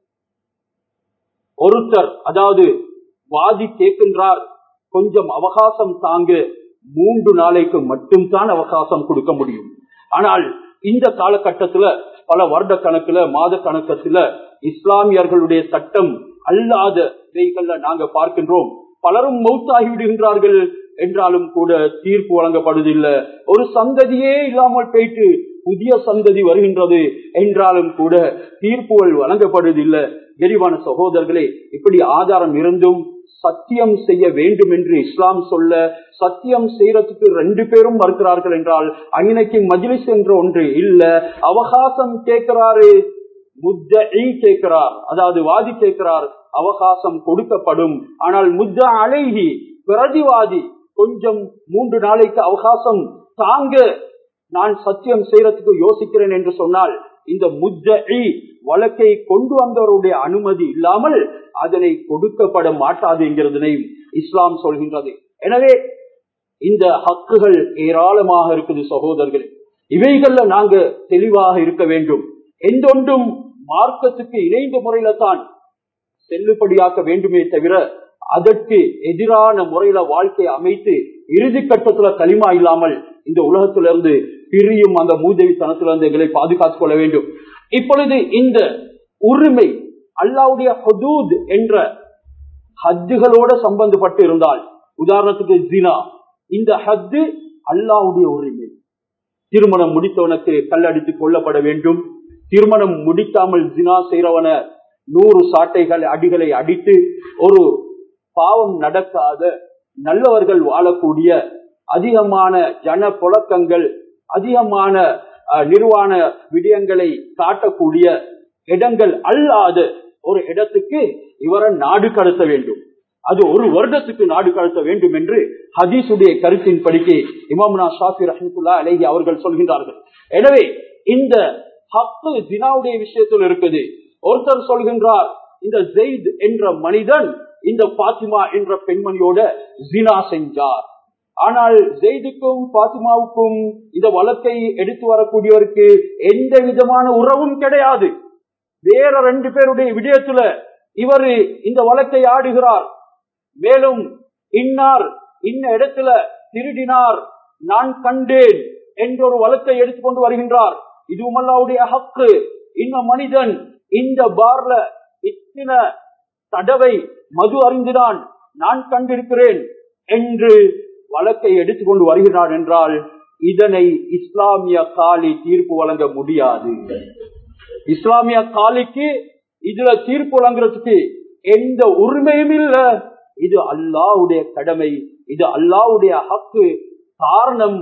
ஒருத்தர், அதாவது வாதி கேட்கின்றார், கொஞ்சம் அவகாசம் தாங்க, மூன்று நாளைக்கு மட்டும்தான் அவகாசம் கொடுக்க முடியும். ஆனால் இந்த காலகட்டத்துல பல வருட கணக்குல மாத கணக்கத்துல இஸ்லாமியர்களுடைய சட்டம் அல்லாதவைகள்ல நாங்க பார்க்கின்றோம். பலரும் மௌத்தாகி விடுகின்றார்கள் என்றாலும் கூட தீர்ப்பு வழங்கப்படுவதில்லை. ஒரு சந்ததியே இல்லாமல் போயிட்டு புதிய சந்ததி வருகின்றது என்றாலும் கூட தீர்ப்புகள் வழங்கப்படுவதில்லை. தெளிவான சகோதரர்களே, இப்படி ஆதாரம் இருந்தும் சத்தியம் செய்ய வேண்டும் என்று இஸ்லாம் சொல்ல, சத்தியம் செய்யறதுக்கு ரெண்டு பேரும் மறுக்கிறார்கள் என்றால் அன்னைக்கு மஜ்லிஸ் என்ற ஒன்று இல்ல. அவகாசம் கேட்கிறாரு, முத்தஇ கேட்கிறார், அதாவது வாதி கேட்கிறார், அவகாசம் கொடுக்கப்படும். ஆனால் முத்தா அலைஹி, பிரதிவாதி, கொஞ்சம் மூன்று நாளைக்கு அவகாசம் தாங்க, நான் சத்தியம் செய்யறதுக்கு யோசிக்கிறேன் என்று சொன்னால் இந்த முத்தஇ வழக்கை கொண்டு வந்தவருடைய அனுமதி இல்லாமல் அதனை கொடுக்கப்பட மாட்டாது என்கிறதனை இஸ்லாம் சொல்கின்றது. எனவே இந்த ஹக்குகள் ஏராளமாக இருக்குது சகோதரர்கள். இவைகள்ல நாங்க தெளிவாக இருக்க வேண்டும். எந்தொன்றும் மார்க்கத்துக்கு இணைந்த முறையில தான் செல்லுபடியாக்க வேண்டுமே தவிர அதற்கு எதிரான முறையில வாழ்க்கையை அமைத்து இறுதி கட்டத்துல களிமா இல்லாமல் இந்த உலகத்திலிருந்து பிரியும் அந்த மூதேவித்தனத்திலிருந்து எங்களை பாதுகாத்துக் கொள்ள வேண்டும். இப்பொழுது இந்த உரிமை அல்லாஹ்வுடைய ஹுதூத் என்ற ஹத்துகளோட சம்பந்தப்பட்டு இருந்தால், உதாரணத்துக்கு ஜினா, இந்த ஹத்து அல்லாஹ்வுடைய உரிமை. திருமணம் முடித்தவனுக்கு கல்லடித்து கொல்லப்பட வேண்டும். திருமணம் முடிக்காமல் ஜினா செய்றவன நூறு சாட்டைகள் அடிகளை அடித்து ஒரு பாவம் நடக்காத நல்லவர்கள் வாழக்கூடிய அதிகமான ஜன புழக்கங்கள் அதிகமான நிர்வாண விடயங்களை காட்டக்கூடிய இடங்கள் அல்லாத ஒரு இடத்துக்கு இவரை நாடு கடத்த வேண்டும். அது ஒரு வருடத்துக்கு நாடு கடத்த வேண்டும் என்று ஹதீஸுடைய கருத்தின் படிக்கு இமாம்னா ஷாஃபி ரஹ்மத்துல்லாஹி அலைஹி அவர்கள் சொல்கின்றார்கள். எனவே இந்த ஹக்கு ஜினாவுடைய விஷயத்தில் இருக்குது. ஒருத்தர் சொல்கின்றார், இந்த ஜெயித் என்ற மனிதன் இந்த பாத்திமா என்ற பெண்மணியோட ஜினா செஞ்சார். ஆனால் ஜெயிதுக்கும் பாத்திமாவுக்கும் இந்த வழக்கை எடுத்து வரக்கூடியவருக்கு எந்த விதமான உறவும் கிடையாது. வேற ரெண்டு பேருடைய விடயத்துல இவர் இந்த வழக்கை ஆடுகிறார். மேலும் இன்னார் இன்ன இடத்துல திருடினார், நான் கண்டேன் என்ற ஒரு வழக்கை எடுத்துக்கொண்டு வருகின்றார். இதுவும் அல்லாஹ்வுடைய ஹக்கு. இந்த மனிதன் இந்த பார்ல இத்தனை தடவை மது அருந்தினான், நான் கண்டிருக்கிறேன் என்று வழக்கை எடுத்துக்கொண்டு வருகிறான் என்றால் இதனை இஸ்லாமிய காலி தீர்ப்பு வழங்க முடியாது. இஸ்லாமிய காலிக்கு இதுல தீர்ப்பு வழங்குறதுக்கு எந்த உரிமையும் இல்ல. இது அல்லாஹ்வுடைய கடமை, இது அல்லாஹ்வுடைய ஹக்கு. காரணம்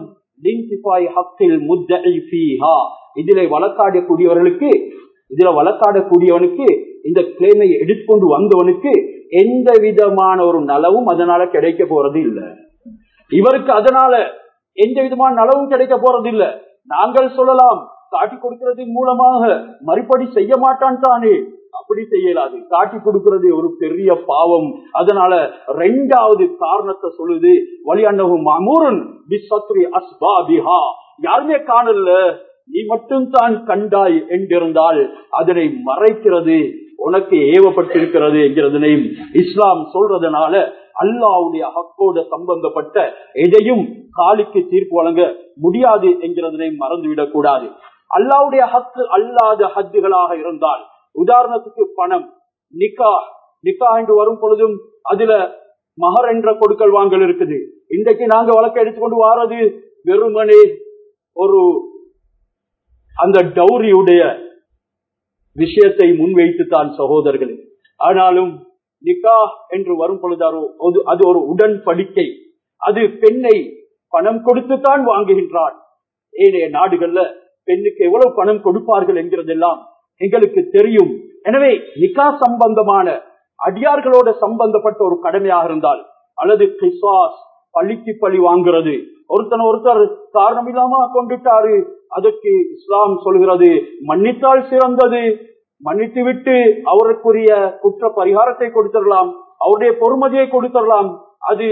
இதிலே வழக்காடக்கூடியவர்களுக்கு இதுல வழக்காடக்கூடியவனுக்கு இந்த கிளைமை எடுத்துக்கொண்டு வந்தவனுக்கு எந்த விதமான ஒரு நலவும் அதனால கிடைக்க போறது இல்ல. இவருக்கு அதனால எந்த விதமான நலவும் கிடைக்க போறது இல்ல. நாங்கள் சொல்லலாம், காட்டி கொடுக்கிறதன் மூலமாக மறுபடி செய்ய மாட்டான் தானே, அப்படி செய்யலாது. காட்டி கொடுக்கிறது ஒரு பெரிய பாவம். அதனால ரெண்டாவது காரணத்தை சொல்லுது, வலியன்னஹு மஅமூருன் பிஸ்ஸத்ரி அஸ்பாபிஹா. யாருமே காணல, நீ மட்டும் தான் கண்டாய் என்றிருந்தால் அதனை மறைக்கிறது உனக்கு ஏவப்பட்டிருக்கிறது என்கிறதனையும் இஸ்லாம் சொல்றதுனால அல்லாஹ்வுடைய ஹக்கோடு சம்பந்தப்பட்ட எதையும் காலிக்கு தீர்ப்பு வழங்க முடியாது என்கிறதனையும் மறந்துவிடக் கூடாது. அல்லாஹ்வுடைய ஹக்கு அல்லாத ஹத்துகளாக இருந்தால், உதாரணத்துக்கு பணம், நிக்கா நிக்கா என்று வரும் பொழுதும் அதுல மஹர் என்ற கொடுக்கல் வாங்கல் இருக்குது. இன்றைக்கு நாங்க வழக்கை எடுத்துக்கொண்டு வாரது வெறுமனே ஒரு அந்த டௌரியுடைய விஷயத்தை முன்வைத்து தான் சகோதரர்களே. ஆனாலும் நிக்கா என்று வரும் பொழுது அது ஒரு உடன்படிக்கை. அது பெண்ணை பணம் கொடுத்துத்தான் வாங்குகின்றான். ஏனைய நாடுகள்ல பெண்ணுக்கு எவ்வளவு பணம் கொடுப்பார்கள் என்கிறதெல்லாம் எங்களுக்கு தெரியும். எனவே நிக்கா சம்பந்தமான அடியார்களோட சம்பந்தப்பட்ட ஒரு கடமையாக இருந்தால், அல்லது கிசாஸ் பழிக்கு பழி வாங்குறது, ஒருத்தனை ஒருத்தர் காரணம் இல்லாம கொண்டுட்டாரு, அதற்கு இஸ்லாம் சொல்கிறது மன்னித்தால் சிறந்தது. மன்னித்து விட்டு அவருக்குரிய குற்ற பரிகாரத்தை கொடுத்துடலாம், அவருடைய பொறுமதியை கொடுத்துடலாம். அது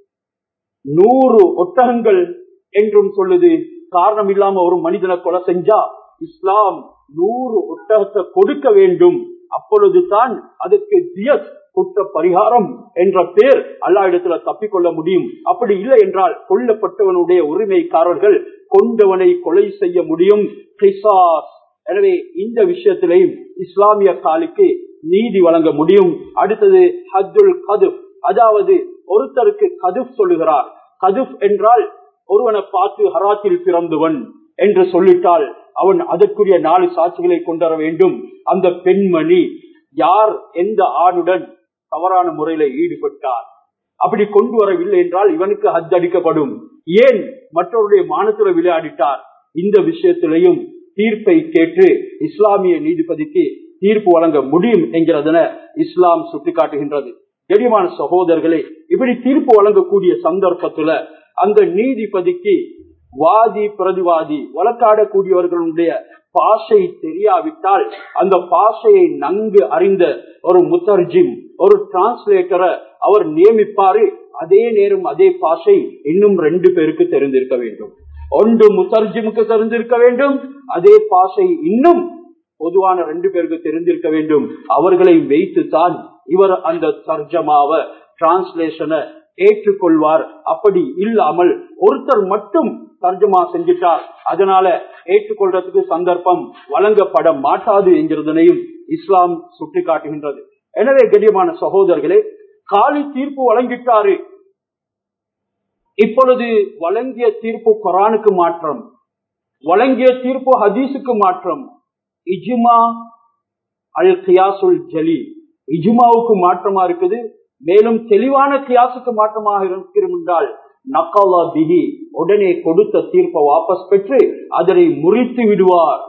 நூறு ஒட்டகங்கள் என்றும் சொல்லுது. காரணம் இல்லாம ஒரு மனிதனை கொலை செஞ்சா இஸ்லாம் நூறு ஒட்டகத்தை கொடுக்க வேண்டும். அப்பொழுது தான் அதுக்கு தியத் குற்ற பரிகாரம் என்ற பேர் அல்லா இடத்துல தப்பிக்கொள்ள முடியும். அப்படி இல்லை என்றால் கொல்லப்பட்டவனுடைய உரிமைக்காரர்கள் கொண்டவனை கொலை செய்ய முடியும். எனவே இந்த விஷயத்திலையும் இஸ்லாமிய காலிக்கு நீதி வழங்க முடியும். அடுத்தது ஹத்துல் கதுப், அதாவது ஒருத்தருக்கு கதுப் சொல்லுகிறார். கதுப் என்றால் ஒருவனை பார்த்து ஹராத்தில் பிறந்தவன் என்று சொல்லிட்டால் அவன் அதற்குரிய நாலு சாட்சிகளை கொண்டு வர வேண்டும். அந்த பெண்மணி யார் எந்த ஆணுடன் தவறான முறையில ஈடுபட்டார், அப்படி கொண்டு வரவில்லை என்றால் இவனுக்கு ஹத் அடிக்கப்படும். ஏன் மற்றவருடைய மானத்துல விளையாடிட்டார். இந்த விஷயத்திலையும் தீர்ப்பை கேட்டு இஸ்லாமிய நீதிபதிக்கு தீர்ப்பு வழங்க முடியும் என்கிறதன இஸ்லாம் சுட்டிக்காட்டுகின்றது. கண்ணியமான சகோதரர்களே, இப்படி தீர்ப்பு வழங்கக்கூடிய சந்தர்ப்பத்துல அந்த நீதிபதிக்கு வாதி பிரதிவாதி வழக்காடக்கூடியவர்களுடைய பாஷை தெரியாவிட்டால் அந்த பாஷையை நன்கு அறிந்த ஒரு முத்தர்ஜிம், ஒரு டிரான்ஸ்லேட்டரை அவர் நியமிப்பாரு. அதே நேரம் அதே பாஷை இன்னும் ரெண்டு பேருக்கு தெரிந்திருக்க வேண்டும். ஒன்று முத்தர்ஜிமுக்கு தெரிந்திருக்க வேண்டும், அதே பாஷை இன்னும் பொதுவான ரெண்டு பேருக்கு தெரிந்திருக்க வேண்டும். அவர்களை வைத்து தான் இவர் அந்த தர்ஜமாவை, டிரான்ஸ்லேஷனை ஏற்றுக்கொள்வார். அப்படி இல்லாமல் ஒருத்தர் மட்டும் தர்ஜமா செஞ்சிட்டார், அதனால ஏற்றுக்கொள்றதுக்கு சந்தர்ப்பம் வழங்கப்பட மாட்டாது என்கிறதனையும் இஸ்லாம் சுட்டி காட்டுகின்றது. எனவே கண்ணியமான சகோதரர்களே, காலி தீர்ப்பு வழங்கிட்டாரு. இப்பொழுது வழங்கிய தீர்ப்பு குர்ஆனுக்கு மாற்றம், வழங்கிய தீர்ப்பு ஹதீஸுக்கு மாற்றம். இஜ்மா அல் கியாசுல் ஜலி, இஜ்மாவுக்கு மாற்றமா இருக்குது. மேலும் தெளிவான கியாசுக்கு மாற்றமாக இருக்கிறோம் என்றால் நகலா பிஹி, உடனே கொடுத்த தீர்ப்பை வாபஸ் பெற்று அதனை முறித்து விடுவார்.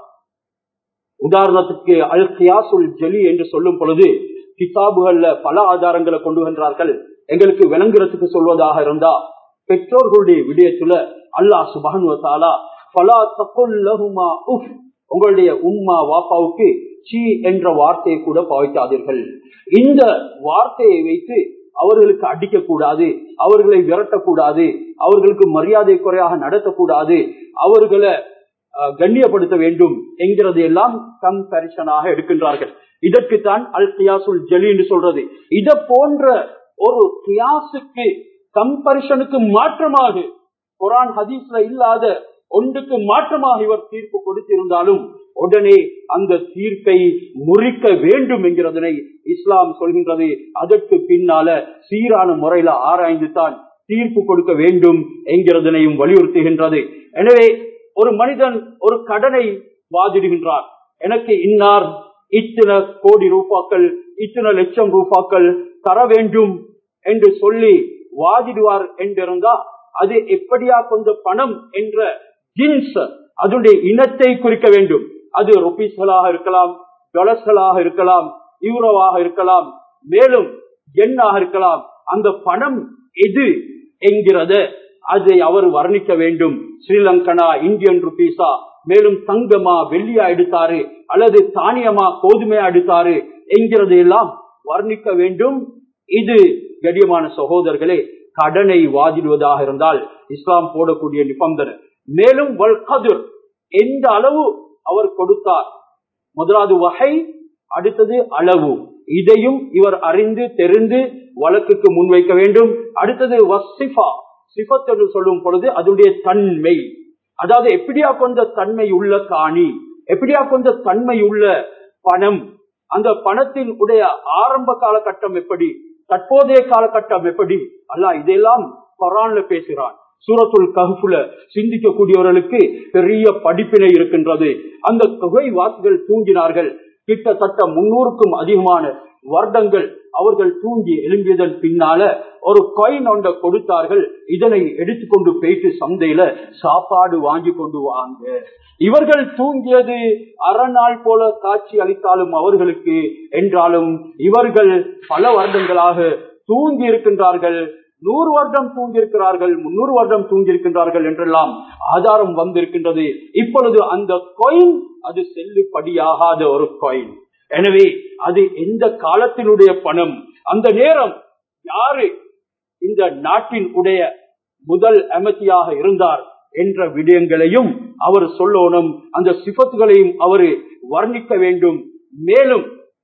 உதாரணத்துக்கு அல் கியாசுல் ஜலி என்று சொல்லும் பொழுது கிதாபுகள்ல பல ஆதாரங்களை கொண்டு வந்தார்கள். எங்களுக்கு விளங்குறதுக்கு சொல்வதாக இருந்தா, பெற்றோர்களுடைய விடயத்துல அல்லாஹ் சுப்ஹானஹு வ தஆலா ஃபலா தகுல் லஹுமா உஃப், உங்களுடைய உம்மா வாப்பாவுக்கு சீ என்ற வார்த்தையை கூட பாவிக்காதீர்கள். இந்த வார்த்தையை வைத்து அவர்களுக்கு அடிக்க கூடாது, அவர்களை விரட்டக்கூடாது, அவர்களுக்கு மரியாதை குறையாக நடத்தக்கூடாது, அவர்களை கண்ணியப்படுத்த வேண்டும் என்கிறது எல்லாம் கம்பரிசனாக எடுக்கின்றார்கள். இதற்குத்தான் அல் கியாசுல் ஜலி என்று சொல்றது. இத போன்ற ஒரு கியாசுக்கு, கம்பரிசனுக்கு மாற்றமாக, குர்ஆன் ஹதீஸ்ல இல்லாத ஒன்றுக்கு மாற்றமாக இவர் தீர்ப்பு கொடுத்திருந்தாலும் உடனே அந்த தீர்ப்பை முறிக்க வேண்டும் என்கிறதனை இஸ்லாம் சொல்கின்றது. அதற்கு பின்னால சீரான முறையில ஆராய்ந்து தான் தீர்ப்பு கொடுக்க வேண்டும் என்கிறதனையும் வலியுறுத்துகின்றது. எனவே ஒரு மனிதன் ஒரு கடனை வாதிடுகின்றார், எனக்கு இன்னார் இத்தனை கோடி ரூபாக்கள், இத்தனை லட்சம் ரூபாக்கள் தர வேண்டும் என்று சொல்லி வாதிடுவார் என்றிருந்தா, அது எப்படியா கொஞ்சம் பணம் என்ற ஜின்ஸ், அதனுடைய இனத்தை குறிக்க வேண்டும். அது ருபீஸ்களாக இருக்கலாம், டாலர்ஸ்களாக இருக்கலாம், யூரோவாக இருக்கலாம், மேலும் எண்ணாக இருக்கலாம். அந்த பணம் எது என்கிறத அதை அவர் வர்ணிக்க வேண்டும். ஸ்ரீலங்கனா இந்தியன் ருபீஸா, மேலும் தங்கமா வெள்ளியா எடுத்தாரு, அல்லது தானியமா கோதுமையா எடுத்தாரு என்கிறது எல்லாம் வர்ணிக்க வேண்டும். இது கண்ணியமான சகோதரர்களே கடனை வாதிடுவதாக இருந்தால் இஸ்லாம் போடக்கூடிய நிபந்தனை. மேலும் வல் கத்ர், எந்த அளவு அவர் கொடுத்தார், முதலாவது வகை, அடுத்தது அளவு, இதையும் இவர் அறிந்து தெரிந்து வழக்குக்கு முன்வைக்க வேண்டும். அடுத்தது வசிஃபா, சிஃபத் என்று சொல்லும் பொழுது அதனுடைய தன்மை, அதாவது எப்படியா கொஞ்ச தன்மை உள்ள காணி, எப்படியா கொஞ்ச தன்மை உள்ள பணம், அந்த பணத்தின் உடைய ஆரம்ப காலகட்டம் எப்படி, தற்போதைய காலகட்டம் எப்படி, அல்லாஹ் இதெல்லாம் குர்ஆன்ல பேசுகிறான். சூரத்துல் கஹ்ஃப்ல சிந்திக்கக்கூடியவர்களுக்கு பெரிய படிப்பினை இருக்கின்றது. அந்த தொகை வாசிகள் தூங்கினார்கள், கிட்டத்தட்ட முன்னூறுக்கும் அதிகமான வருடங்கள் அவர்கள் தூங்கி எழும்பியதன் பின்னால ஒரு காயின் ஒன்றை கொடுத்தார்கள். இதனை எடுத்துக்கொண்டு போயிட்டு சந்தையில சாப்பாடு வாங்கி கொண்டு வாங்க. இவர்கள் தூங்கியது அறநாள் போல காட்சி அளித்தாலும் அவர்களுக்கு என்றாலும் இவர்கள் பல வருடங்களாக தூங்கி இருக்கின்றார்கள். நூறு வருடம் தூங்கியிருக்கிறார்கள், முன்னூறு வருடம் தூங்கியிருக்கின்றார்கள் என்றெல்லாம் ஆதாரம் வந்திருக்கின்றது. இப்பொழுது அந்த காயின் அது செல்லுபடியாகாத ஒரு காயின். எனவே அது எந்த காலத்தினுடைய பணம், அந்த நேரம் யாரு இந்த நாட்டின் உடைய முதல் அமைதியாக இருந்தார் என்ற விடயங்களையும் அவர் சொல்லணும். அந்த சிபத்துகளையும் அவர் வர்ணிக்க வேண்டும். மேலும்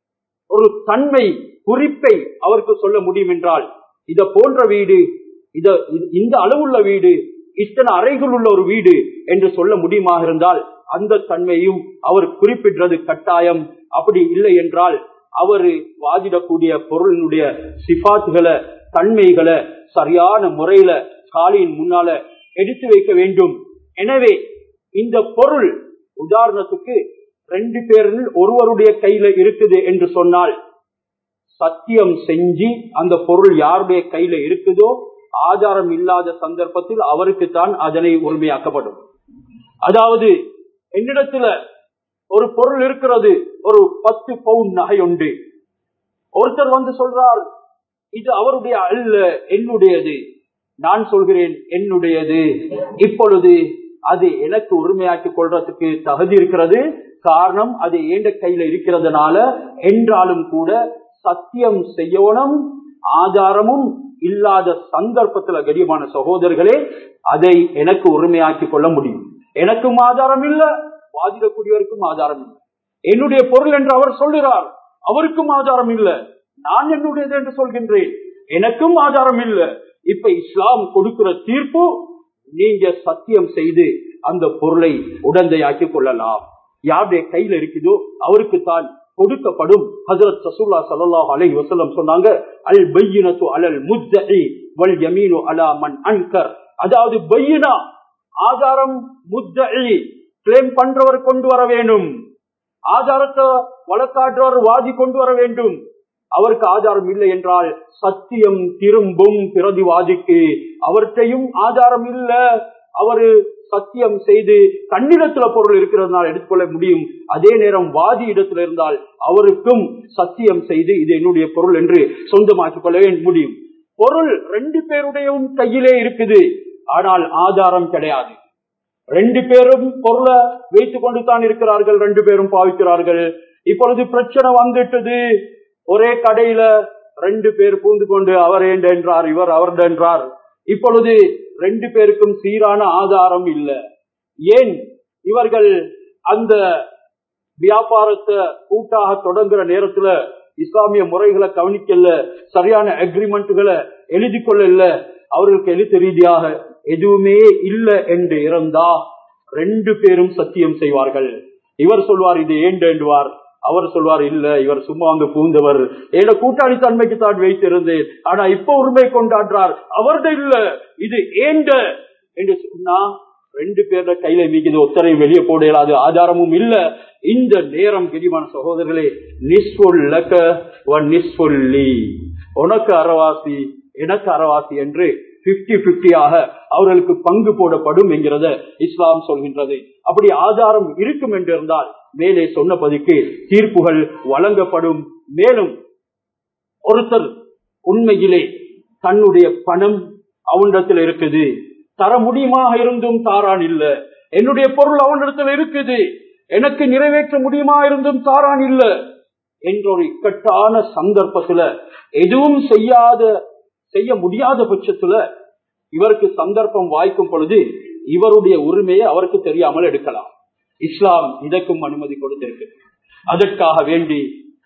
ஒரு தன்மை குறிப்பை அவருக்கு சொல்ல முடியும் என்றால், இத போன்ற வீடு, இத இந்த அளவுள்ள வீடு, இத்தனை அறைகள் உள்ள ஒரு வீடு என்று சொல்ல முடியுமாக இருந்தால் அந்த தன்மையும் அவர் குறிப்பிடுறது கட்டாயம். அப்படி இல்லை என்றால் அவர் வாதிடக்கூடிய பொருளினுடைய சிபாத்துகளை, தன்மைகளை சரியான முறையில காலியின் முன்னால எடுத்து வைக்க வேண்டும். எனவே இந்த பொருள் உதாரணத்துக்கு ரெண்டு பேரில் ஒருவருடைய கையில இருக்குது என்று சொன்னால், சத்தியம் செஞ்சு அந்த பொருள் யாருடைய கையில இருக்குதோ ஆதாரம் இல்லாத சந்தர்ப்பத்தில் அவருக்கு தான் அதனை உரிமையாக்கப்படும். அதாவது என்னிடத்துல ஒரு பொருள் இருக்கிறது, ஒரு பத்து பவுன் நகை உண்டு. ஒருத்தர் வந்து சொல்றார், இது அவருடைய அல்ல, என்னுடையது. நான் சொல்கிறேன் என்னுடையது. இப்பொழுது அது எனக்கு உரிமையாக்கி கொள்றதுக்கு தகுதி இருக்கிறது. காரணம் அது ஏண்ட கையில இருக்கிறதுனால. என்றாலும் கூட சத்தியம் செய்யணும், ஆதாரமும் இல்லாத சந்தர்ப்பத்துல கடியமான சகோதரர்களே அதை எனக்கு உரிமையாக்கி கொள்ள முடியும். எனக்கும் ஆதாரம் இல்ல, வாதிடக்கூடியவருக்கும் ஆதாரம் இல்லை. என்னுடைய பொருள் என்று அவர் சொல்லுகிறார், அவருக்கும் ஆதாரம் இல்ல. நான் என்னுடையது என்று சொல்கின்றேன், எனக்கும் ஆதாரம் இல்ல. இப்ப இஸ்லாம் கொடுக்கிற தீர்ப்பு, நீங்க சத்தியம் செய்து அந்த பொருளை உடந்தையாக்கி கொள்ளலாம். யாருடைய கையில இருக்குதோ அவருக்கு தான் கொடுக்கப்படும். ஹஜ்ரத் ரசூலுல்லாஹி ஸல்லல்லாஹு அலைஹி வஸல்லம் சொன்னாங்க, அல் பையினத்து அலல் முத்தஇ வல் யமீனு அலா மன் அன்கர். அதாவது பையினா ஆதாரம், முத்தஇ கிளைம் பண்றவர் கொண்டு வர வேண்டும், ஆதாரத்தை வழக்காடுறவர் வாதி கொண்டு வர வேண்டும். அவருக்கு ஆதாரம் இல்லை என்றால் சத்தியம் திரும்பும் பிரதிவாதிக்கு. அவர்கிட்டையும் ஆதாரம் இல்ல, அவரு சத்தியம் செய்து தன்னிடத்துல பொருள் இருக்கிறதுனால எடுத்துக்கொள்ள முடியும். அதே நேரம் வாதி இடத்துல இருந்தால் அவருக்கும் சத்தியம் செய்து இது என்னுடைய பொருள் என்று சொந்தமாக்கிக் கொள்ள முடியும். பொருள் ரெண்டு பேருடையும் கையிலே இருக்குது, ஆனால் ஆதாரம் கிடையாது. ரெண்டு பேரும் பொருளை வைத்துக் கொண்டு தான் இருக்கிறார்கள், ரெண்டு பேரும் பாவிக்கிறார்கள். இப்பொழுது பிரச்சனை வந்துட்டது, ஒரே கடையில ரெண்டு பேர் பூந்து கொண்டு அவர் என்றார், இவர் அவர் என்றார். இப்பொழுது ரெண்டு பேருக்கும் சீரான ஆதாரம் இல்லை. ஏன்? இவர்கள் அந்த வியாபாரத்தை கூட்டாக தொடங்குற நேரத்துல இஸ்லாமிய முறைகளை கவனிக்கல, சரியான அக்ரிமெண்ட்களை எழுதி கொள்ள. அவர்களுக்கு எழுத்து ரீதியாக எதுவுமே இல்லை என்று இருந்தா ரெண்டு பேரும் சத்தியம் செய்வார்கள். இவர் சொல்வார் இது ஏண்ட என்றுவார், அவர் சொல்வார் இல்ல இவர் சும்மா அங்கு பூந்தவர், ஏட கூட்டாளி தன்மைக்கு தான் வைத்திருந்தேன், ஆனா இப்ப உரிமை கொண்டாடுறார், அவர்த இல்ல இது ஏண்ட என்று சொன்னா ரெண்டு பேர கையில மீது ஒத்தரை வெளியே போட இயலாது, ஆதாரமும் இல்ல. இந்த நேரம் கிரிமான சகோதரர்களே, நிஸ்புல்லக வ நிஸ்புல்லி, உனக்கு அறவாசி எனக்கு அறவாசி என்று பிப்டி பிப்டியாக அவர்களுக்கு பங்கு போடப்படும் என்கிறத இஸ்லாம் சொல்கின்றது. அப்படி ஆதாரம் இருக்கும் என்றிருந்தால் மேலே சொன்னபடிக்கு தீர்ப்புகள் வழங்கப்படும். மேலும் ஒருத்தர் உண்மையிலே தன்னுடைய பணம் அவனிடத்தில் இருக்குது, தர முடியுமாக இருந்தும் தாரான் இல்ல, என்னுடைய பொருள் அவனிடத்தில் இருக்குது, எனக்கு நிறைவேற்ற முடியுமா இருந்தும் தாரான் இல்ல என்ற ஒரு இக்கட்டான சந்தர்ப்பத்துல, எதுவும் செய்யாத செய்ய முடியாத பட்சத்துல இவருக்கு சந்தர்ப்பம் வாய்க்கும் பொழுது இவருடைய உரிமையை அவருக்கு தெரியாமல் எடுக்கலாம். இஸ்லாம் இதற்கும் அனுமதி கொடுத்திருக்கு. அதற்காக வேண்டி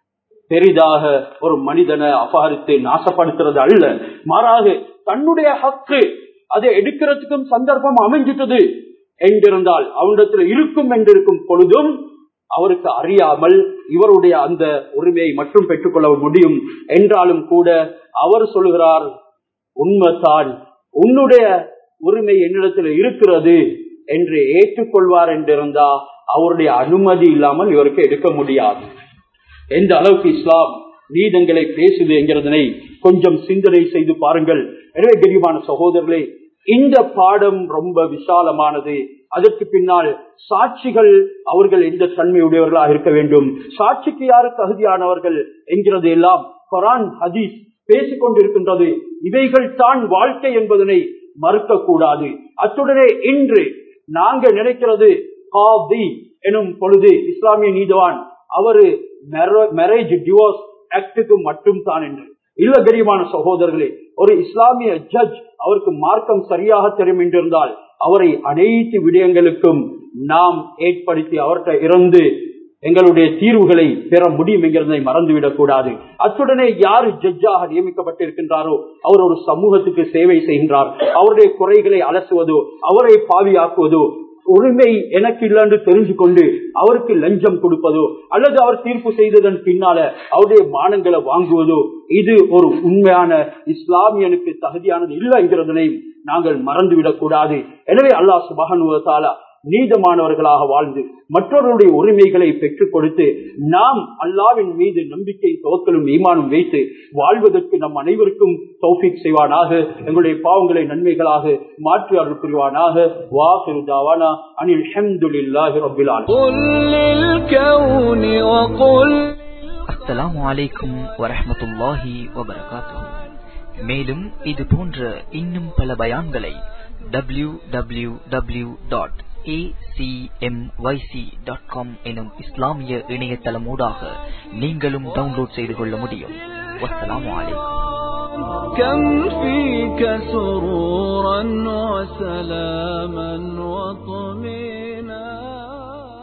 பெரிதாக ஒரு மனிதனை அபகரித்து நாசப்படுத்துறது அல்ல, மாறாக தன்னுடைய ஹக்கு அதை எடுக்கிறதுக்கும் சந்தர்ப்பம் அமைஞ்சிட்டது என்றிருந்தால் அவனிடத்தில் இருக்கும் என்றிருக்கும் பொழுதும் அவருக்கு அறியாமல் இவருடைய அந்த உரிமையை மட்டும் பெற்றுக்கொள்ள முடியும். என்றாலும் கூட அவர் சொல்லுகிறார், உண்மைதான், உன்னுடைய உரிமை என்னிடத்தில் இருக்கிறது என்று ஏற்றுக்கொள்வார் என்றிருந்தா அவருடைய அனுமதி இல்லாமல் இவருக்கு எடுக்க முடியாது. எந்த அளவுக்கு இஸ்லாம் நீதங்களை பேசுது என்கிறதனை கொஞ்சம் சிந்தனை செய்து பாருங்கள். எனவே கரிமான சகோதரர்களே, இந்த பாடம் ரொம்ப விசாலமானது. அதற்கு பின்னால் சாட்சிகள் அவர்கள் எந்த தன்மையுடையவர்களாக இருக்க வேண்டும், சாட்சிக்கு யாரு தகுதியானவர்கள் என்கிறது எல்லாம் குர்ஆன் ஹதீஸ் பேசிக் கொண்டிருக்கின்றது. இவைகள் தான் வாழ்க்கை என்பதனை மறுக்க கூடாது. அத்துடனே இன்று நாங்க நினைக்கிறது காதி எனும் பொழுது இஸ்லாமிய நீதிவான் அவரு மேரேஜ் டிவோர்ஸ் ஆக்டுக்கு மட்டும் தான் என்று இல்ல. கரிமான சகோதரர்களே, ஒரு இஸ்லாமிய ஜட்ஜ் அவருக்கு மார்க்கம் சரியாக தெரியும் என்றிருந்தால் அவரை அனைத்து விடயங்களுக்கும் நாம் ஏற்படுத்தி அவர்கிட்ட இருந்து எங்களுடைய தீர்வுகளை பெற முடியும் என்கிறதை மறந்துவிடக் கூடாது. அத்துடனே யாரு ஜட்ஜாக நியமிக்கப்பட்டிருக்கின்றாரோ அவர் ஒரு சமூகத்துக்கு சேவை செய்கின்றார். அவருடைய குறைகளை அலசுவதோ அவரை பாவியாக்குவதோ, உரிமை எனக்கு இல்லை என்று தெரிஞ்சு கொண்டு அவருக்கு லஞ்சம் கொடுப்பதோ அல்லது அவர் தீர்ப்பு செய்ததன் பின்னால அவருடைய மானங்களை வாங்குவதோ இது ஒரு உண்மையான இஸ்லாமியனுக்கு தகுதியானது இல்லை என்கிறதனை நாங்கள் மறந்துவிடக் கூடாது. எனவே அல்லாஹ் சுப்ஹானஹு வ தஆலா நீதமானவர்களாக வாழ்ந்து மற்றவர்களுடைய உரிமைகளை பெற்றுக் கொடுத்து நாம் அல்லாஹ்வின் மீது நம்பிக்கை தவக்கலும் ஈமானும் வைத்து வாழ்வதற்கு நம் அனைவருக்கும் தௌஃபீக் செய்வானாக. எங்களுடைய பாவங்களை நன்மைகளாக மாற்றி அருள் புரிவானாக. வாஹிரு தஅவானா அனில் ஹம்துலில்லாஹி ரப்பில் ஆலமீன். அஸ்ஸலாமு அலைக்கும் வரஹ்மத்துல்லாஹி வபரகாத்துஹு. மேலும் இது போன்ற இன்னும் பல பயான்களை W W W dot A C M Y C dot com எனும் இஸ்லாமிய இணையதளமூடாக நீங்களும் டவுன்லோட் செய்து கொள்ள முடியும். வஸ்ஸலாமு அலைக்கும். كم فيك سرورا وسلاما وطمئنانا